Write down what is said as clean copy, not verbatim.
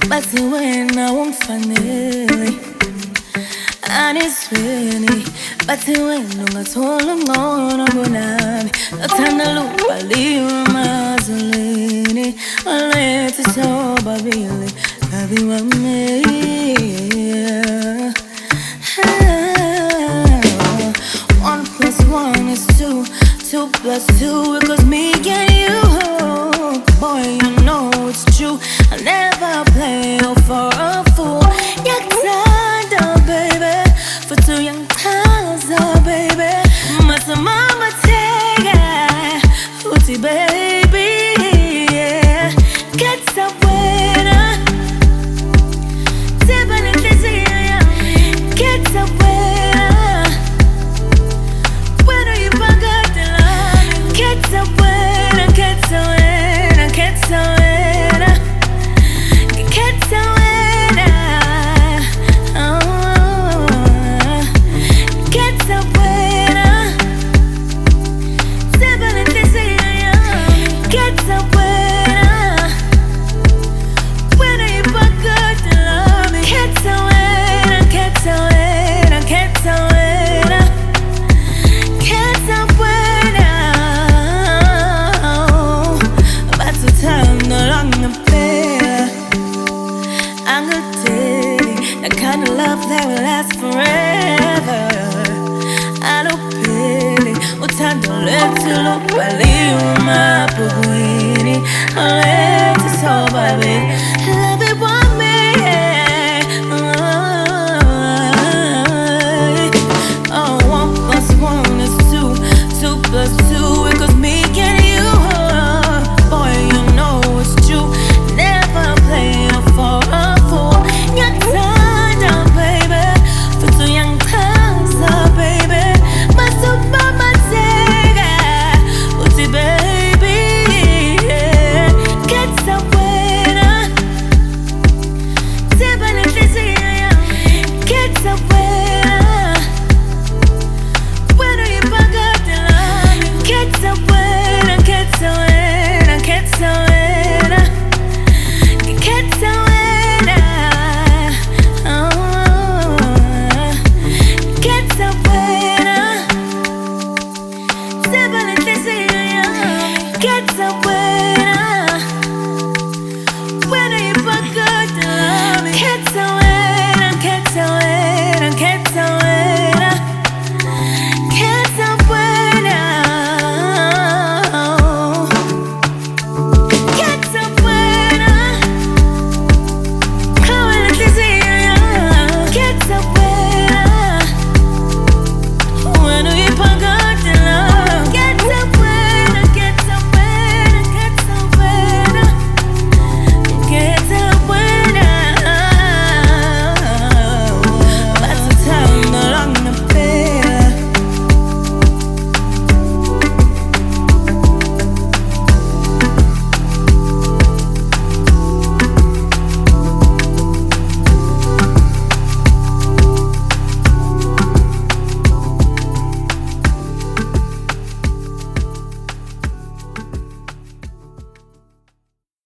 bathi wena ungifanele aniswini, bathi wena ungathola ungcono kunami. Nothanda lubhaliwe emazulwini, waletha sobabili babi wami. 1+1 is 2, 2+2 equals me and you. Boy, you know it's true. I never play for a fool. Yaktanda, baby, for 2 young times, oh baby. Masa mama tega, uti baby, yeah. Get somewhere, tebani tizia, get somewhere. When are you back at the line? Get somewhere, get somewhere, get somewhere, get somewhere. Oh, get somewhere. Tebani tizia, get somewhere. When are you back at the line? Get somewhere, get somewhere, get somewhere. Can't stop when now. About to time no longer better. I'm gonna tell you the kind of love that will last forever. I don't pity utando lethu lubhaliwe emabhukwini, lethu sobabili.